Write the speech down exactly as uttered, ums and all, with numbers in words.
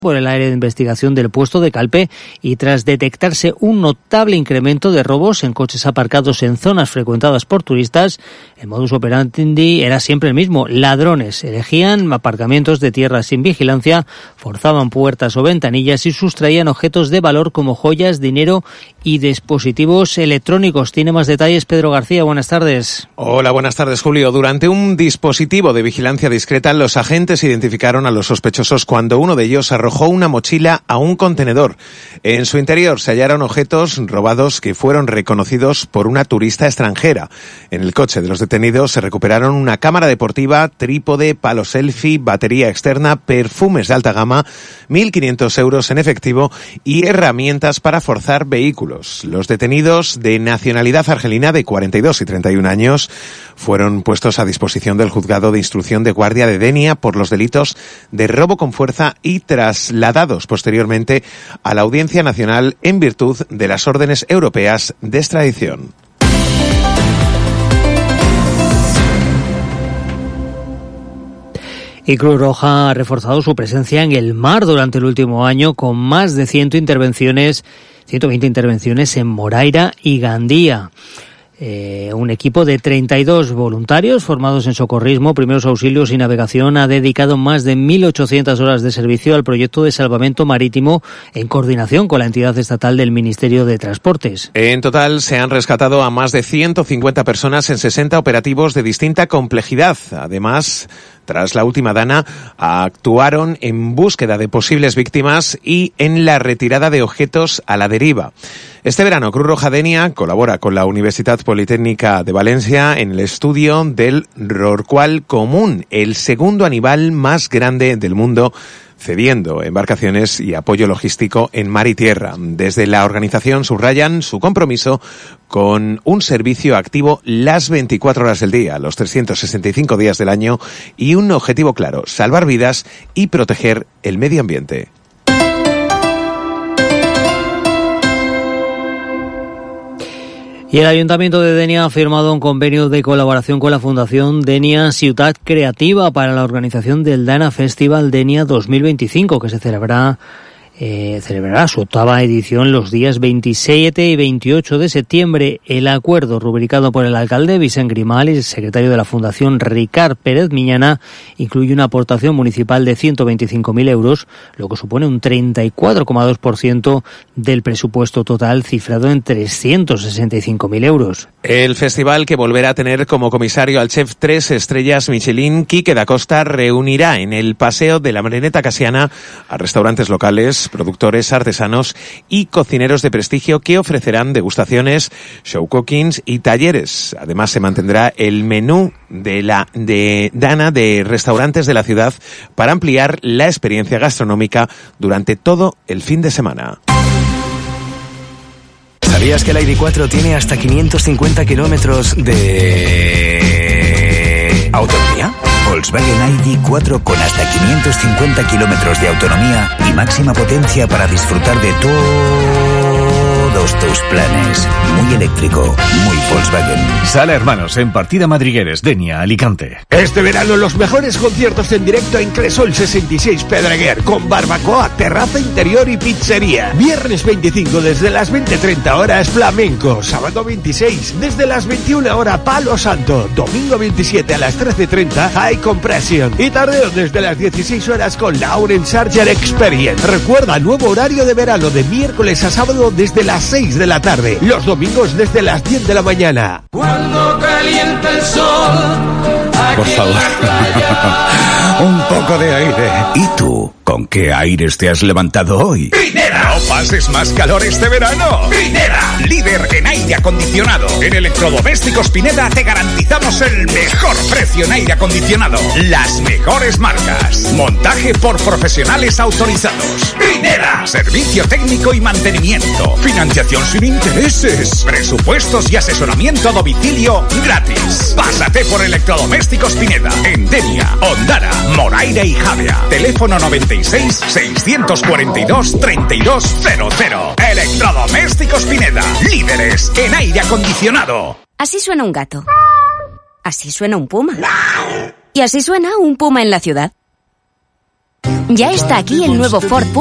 por el área de investigación del puesto de Calpe y tras detectarse un notable incremento de robos en coches aparcados en zonas frecuentadas por turistas, el modus operandi era siempre el mismo. Ladrones elegían aparcamientos de tierra sin vigilancia, forzaban puertas o ventanillas y sustraían objetos de valor como joyas, dinero y dispositivos electrónicos. Tiene más detalles Pedro García. Buenas tardes. Hola, buenas tardes, Julio. Durante un dispositivo de vigilancia discreta, los agentes identificaron a los sospechosos cuando uno de ellos arrojó una mochila a un contenedor. En su interior se hallaron objetos robados que fueron reconocidos por una turista extranjera. En el coche de los detenidos se recuperaron una cámara deportiva, trípode, palo selfie, batería externa, perfumes de alta gama, mil quinientos euros en efectivo y herramientas para forzar vehículos. Los detenidos, de nacionalidad argelina de cuarenta y dos y treinta y un años, fueron puestos a disposición del juzgado de instrucción de guardia de Denia por los delitos de robo con fuerza y trasladados posteriormente a la Audiencia Nacional en virtud de las órdenes europeas de extradición. Y Cruz Roja ha reforzado su presencia en el mar durante el último año con más de cien intervenciones, ciento veinte intervenciones en Moraira y Gandía. Eh, un equipo de treinta y dos voluntarios formados en socorrismo, primeros auxilios y navegación ha dedicado más de mil ochocientas horas de servicio al proyecto de salvamento marítimo en coordinación con la entidad estatal del Ministerio de Transportes. En total se han rescatado a más de ciento cincuenta personas en sesenta operativos de distinta complejidad. Además, tras la última dana, actuaron en búsqueda de posibles víctimas y en la retirada de objetos a la deriva. Este verano, Cruz Roja Denia colabora con la Universidad Politécnica de Valencia en el estudio del Rorqual Común, el segundo animal más grande del mundo, cediendo embarcaciones y apoyo logístico en mar y tierra. Desde la organización subrayan su compromiso con un servicio activo las veinticuatro horas del día, los trescientos sesenta y cinco días del año y un objetivo claro: salvar vidas y proteger el medio ambiente. Y el Ayuntamiento de Denia ha firmado un convenio de colaboración con la Fundación Denia Ciutat Creativa para la organización del Dana Festival Denia dos mil veinticinco, que se celebrará Eh, celebrará su octava edición los días veintisiete y veintiocho de septiembre. El acuerdo, rubricado por el alcalde Vicent Grimal y el secretario de la Fundación Ricard Pérez Miñana, incluye una aportación municipal de ciento veinticinco mil euros, lo que supone un treinta y cuatro coma dos por ciento del presupuesto total, cifrado en trescientos sesenta y cinco mil euros. El festival, que volverá a tener como comisario al chef tres estrellas Michelin, Quique da Costa, reunirá en el Paseo de la Marineta Casiana a restaurantes locales, productores, artesanos y cocineros de prestigio que ofrecerán degustaciones, show cookings y talleres. Además, se mantendrá el menú de la de Dana de restaurantes de la ciudad para ampliar la experiencia gastronómica durante todo el fin de semana. ¿Sabías que la I D cuatro tiene hasta quinientos cincuenta kilómetros de autonomía? Volkswagen I D cuatro con hasta quinientos cincuenta kilómetros de autonomía y máxima potencia para disfrutar de todos tus planes. Muy eléctrico, muy Volkswagen. Sala Hermanos en Partida Madrigueres, Denia, Alicante. Este verano los mejores conciertos en directo en Cresol sesenta y seis Pedreguer, con barbacoa, terraza interior y pizzería. Viernes veinticinco desde las veinte treinta horas Flamenco. Sábado veintiséis desde las veintiuna horas Palo Santo. Domingo veintisiete a las trece treinta High Compression. Y tardeo desde las dieciséis horas con Lauren Sarger Experience. Recuerda, nuevo horario de verano de miércoles a sábado desde las seis de la tarde. Los domingos desde las diez de la mañana. Cuando calienta el sol, por favor, un poco de aire. ¿Y tú? ¿Con qué aires te has levantado hoy? ¡Pineda! No pases más calor este verano. ¡Pineda! Líder en aire acondicionado. En Electrodomésticos Pineda te garantizamos el mejor precio en aire acondicionado. Las mejores marcas. Montaje por profesionales autorizados. ¡Pineda! Servicio técnico y mantenimiento. Financiación sin intereses. Presupuestos y asesoramiento a domicilio gratis. Pásate por Electrodomésticos Pineda. En Denia, Ondara, Moraira y Javea. Teléfono noventa y seis, seiscientos cuarenta y dos, treinta y dos cero cero. Electrodomésticos Pineda. Líderes en aire acondicionado. Así suena un gato. Así suena un puma. Y así suena un puma en la ciudad. Ya está aquí el nuevo Ford Punto